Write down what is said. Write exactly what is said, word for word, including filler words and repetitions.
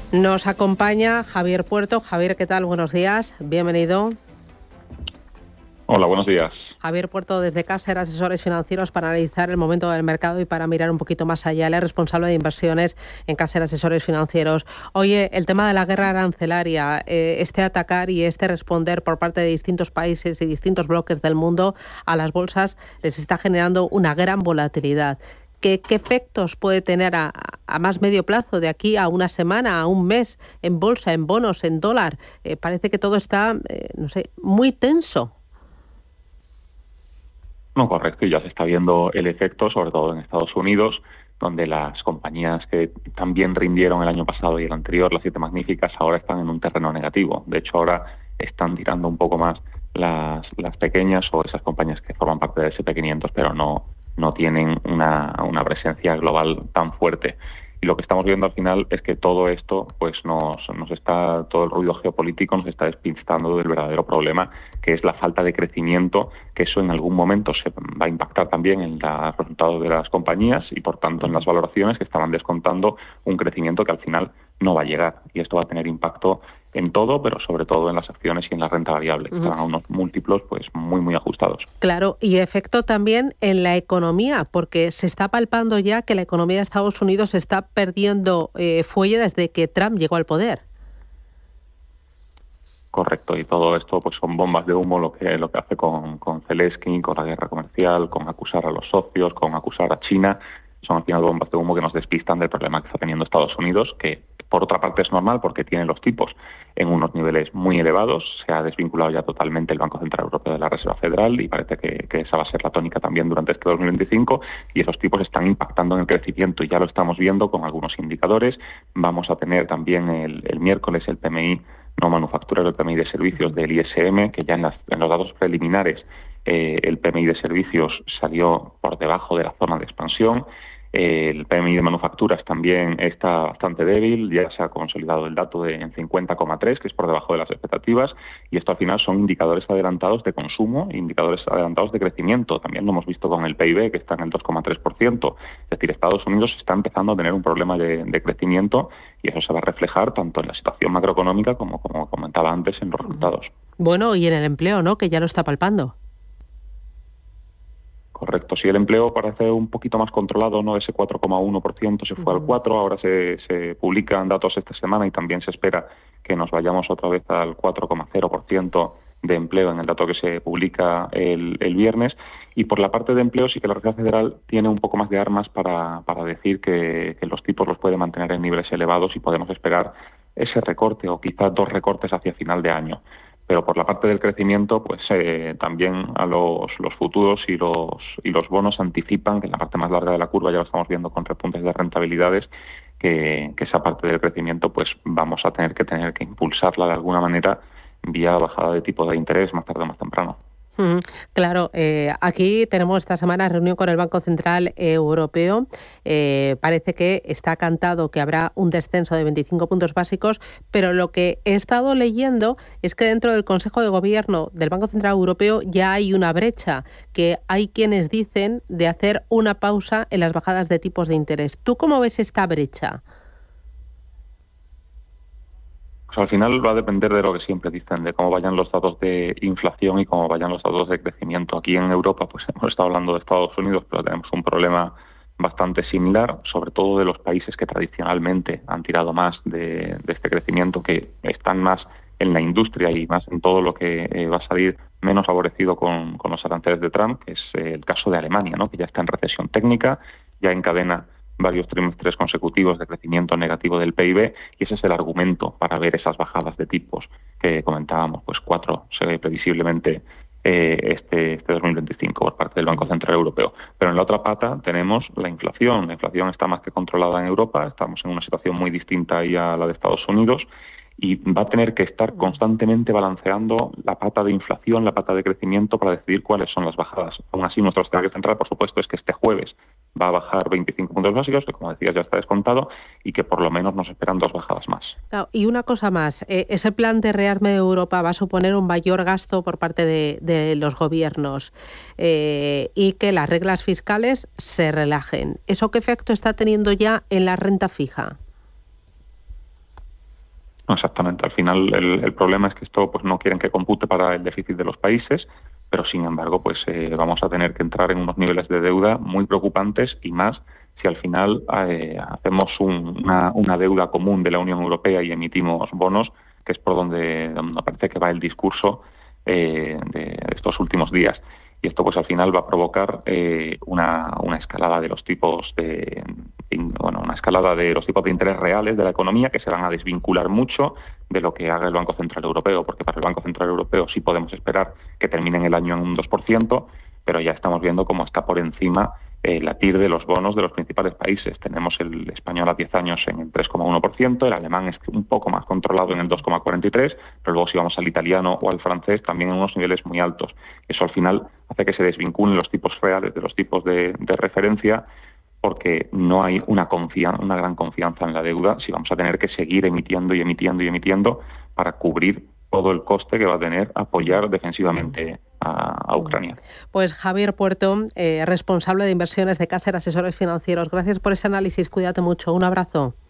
Nos acompaña Javier Puerto. Javier, ¿qué tal? Buenos días, bienvenido. Hola, buenos días. Javier Puerto, desde Caser Asesores Financieros, para analizar el momento del mercado y para mirar un poquito más allá. Él es responsable de inversiones en Caser Asesores Financieros. Oye, el tema de la guerra arancelaria, eh, este atacar y este responder por parte de distintos países y distintos bloques del mundo a las bolsas les está generando una gran volatilidad. ¿Qué, qué efectos puede tener a, a más medio plazo, de aquí a una semana, a un mes, en bolsa, en bonos, en dólar? Eh, parece que todo está, eh, no sé, muy tenso. No, correcto, y ya se está viendo el efecto, sobre todo en Estados Unidos, donde las compañías que también rindieron el año pasado y el anterior, las siete magníficas, ahora están en un terreno negativo. De hecho, ahora están tirando un poco más las, las pequeñas o esas compañías que forman parte del ese and pe quinientos, pero no, no tienen una, una presencia global tan fuerte. Y lo que estamos viendo al final es que todo esto, pues nos, nos está, todo el ruido geopolítico nos está despistando del verdadero problema, que es la falta de crecimiento, que eso en algún momento se va a impactar también en los resultados de las compañías y por tanto en las valoraciones, que estaban descontando un crecimiento que al final no va a llegar. Y esto va a tener impacto en todo, pero sobre todo en las acciones y en la renta variable, que están a unos múltiplos pues muy, muy ajustados. Claro, y efecto también en la economía, porque se está palpando ya que la economía de Estados Unidos está perdiendo eh, fuelle desde que Trump llegó al poder. Correcto, y todo esto pues son bombas de humo, lo que lo que hace con, con Zelensky, con la guerra comercial, con acusar a los socios, con acusar a China. Son al final bombas de humo que nos despistan del problema que está teniendo Estados Unidos, que por otra parte es normal porque tiene los tipos en unos niveles muy elevados. Se ha desvinculado ya totalmente el Banco Central Europeo de la Reserva Federal y parece que, que esa va a ser la tónica también durante este dos mil veinticinco, y esos tipos están impactando en el crecimiento y ya lo estamos viendo con algunos indicadores. Vamos a tener también el, el miércoles el P M I no manufacturero, el P M I de servicios del I S M, que ya en, las, en los datos preliminares eh, el P M I de servicios salió por debajo de la zona de expansión. El P M I de manufacturas también está bastante débil, ya se ha consolidado el dato de en cincuenta coma tres, que es por debajo de las expectativas, y esto al final son indicadores adelantados de consumo, indicadores adelantados de crecimiento. También lo hemos visto con el P I B, que está en el dos coma tres por ciento. Es decir, Estados Unidos está empezando a tener un problema de, de crecimiento, y eso se va a reflejar tanto en la situación macroeconómica como, como comentaba antes, en los resultados. Bueno, y en el empleo, ¿no?, que ya lo está palpando. Correcto. Si el empleo parece un poquito más controlado, ¿no? Ese cuatro coma uno por ciento se fue uh-huh. al cuatro por ciento, ahora se, se publican datos esta semana y también se espera que nos vayamos otra vez al cuatro coma cero por ciento de empleo en el dato que se publica el, el viernes. Y por la parte de empleo sí que la Reserva Federal tiene un poco más de armas para, para decir que, que los tipos los puede mantener en niveles elevados y podemos esperar ese recorte o quizás dos recortes hacia final de año. Pero por la parte del crecimiento, pues eh, también a los, los futuros y los y los bonos anticipan que en la parte más larga de la curva, ya lo estamos viendo con repuntes de rentabilidades, que, que esa parte del crecimiento pues vamos a tener que tener que impulsarla de alguna manera vía bajada de tipo de interés más tarde o más temprano. Mm, claro, eh, aquí tenemos esta semana reunión con el Banco Central Europeo. Eh, parece que está cantado que habrá un descenso de veinticinco puntos básicos, pero lo que he estado leyendo es que dentro del Consejo de Gobierno del Banco Central Europeo ya hay una brecha, que hay quienes dicen de hacer una pausa en las bajadas de tipos de interés. ¿Tú cómo ves esta brecha? Al final va a depender de lo que siempre dicen, de cómo vayan los datos de inflación y cómo vayan los datos de crecimiento. Aquí en Europa pues hemos estado hablando de Estados Unidos, pero tenemos un problema bastante similar, sobre todo de los países que tradicionalmente han tirado más de, de este crecimiento, que están más en la industria y más en todo lo que eh, va a salir menos favorecido con, con los aranceles de Trump, que es eh, el caso de Alemania, ¿no?, que ya está en recesión técnica, ya encadena varios trimestres consecutivos de crecimiento negativo del P I B, y ese es el argumento para ver esas bajadas de tipos que comentábamos, pues cuatro se ve previsiblemente eh, este, este dos mil veinticinco por parte del Banco Central Europeo. Pero en la otra pata tenemos la inflación. La inflación está más que controlada en Europa, estamos en una situación muy distinta ahí a la de Estados Unidos, y va a tener que estar constantemente balanceando la pata de inflación, la pata de crecimiento, para decidir cuáles son las bajadas. Aún así, nuestro escenario central, por supuesto, es que este jueves va a bajar veinticinco puntos básicos, que como decías ya está descontado, y que por lo menos nos esperan dos bajadas más. Claro, y una cosa más, eh, ese plan de rearme de Europa va a suponer un mayor gasto por parte de, de los gobiernos eh, y que las reglas fiscales se relajen. ¿Eso qué efecto está teniendo ya en la renta fija? Exactamente. Al final el, el problema es que esto pues no quieren que compute para el déficit de los países, pero sin embargo pues eh, vamos a tener que entrar en unos niveles de deuda muy preocupantes, y más si al final eh, hacemos un, una, una deuda común de la Unión Europea y emitimos bonos, que es por donde, donde parece que va el discurso eh, de estos últimos días. Y esto pues al final va a provocar eh, una, una escalada de los tipos de, bueno, una escalada de los tipos de interés reales de la economía, que se van a desvincular mucho de lo que haga el Banco Central Europeo, porque para el Banco Central Europeo sí podemos esperar que terminen el año en un dos por ciento, pero ya estamos viendo cómo está por encima eh, la T I R de los bonos de los principales países. Tenemos el español a diez años en el tres coma uno por ciento, el alemán es un poco más controlado en el dos coma cuarenta y tres por ciento, pero luego si vamos al italiano o al francés también en unos niveles muy altos. Eso al final hace que se desvinculen los tipos reales de los tipos de, de referencia, porque no hay una, confianza, una gran confianza en la deuda si vamos a tener que seguir emitiendo y emitiendo y emitiendo para cubrir todo el coste que va a tener apoyar defensivamente a, a Ucrania. Pues Javier Puerto, eh, responsable de inversiones de Caser Asesores Financieros. Gracias por ese análisis. Cuídate mucho. Un abrazo.